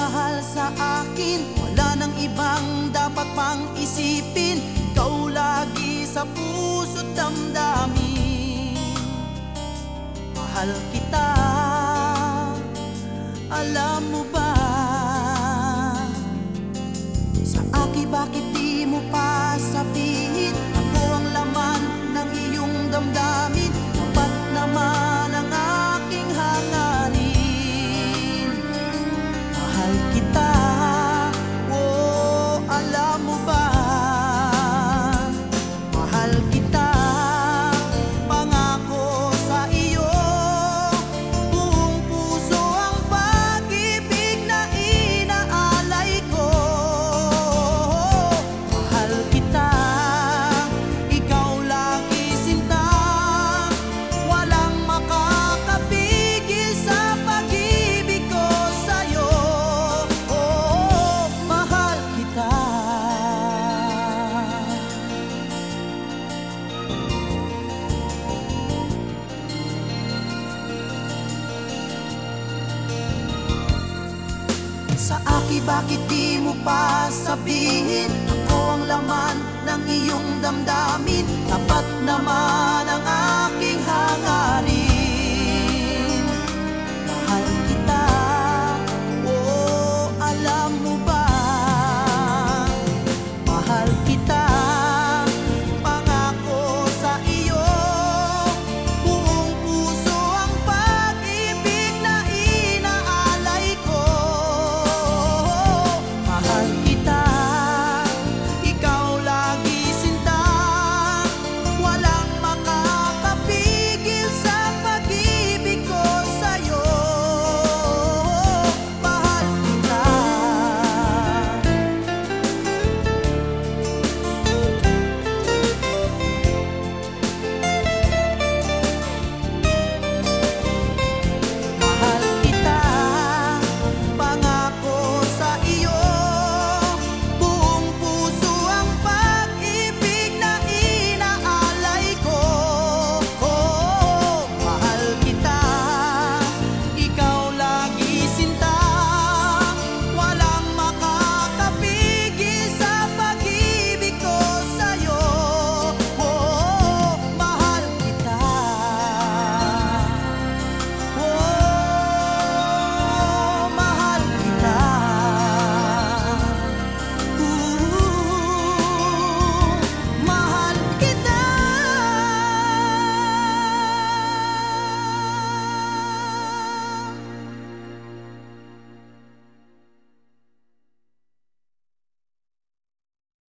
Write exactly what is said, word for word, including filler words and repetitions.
mahal sa akin, wala nang ibang dapat pang isipin. Ikaw lagi sa puso't damdamin. Mahal kita, alam mo ba? Sa akin bakit di mo pa sabihin? Ako ang laman ng iyong damdamin. Tapat naman ang aking hangarin. Mahal kita, oh, alam mo ba? Mahal kita, pangako sa iyo. Buong puso ang pag-ibig na inaalay ko. Mahal kita, ikaw lagi sinta. Walang makakapigil sa pag-ibig ko sa'yo. Oh, mahal kita. Sa akin bakit di mo pa sabihin? Ako ang laman ng iyong damdamin. Tapat naman ang aking hangarin.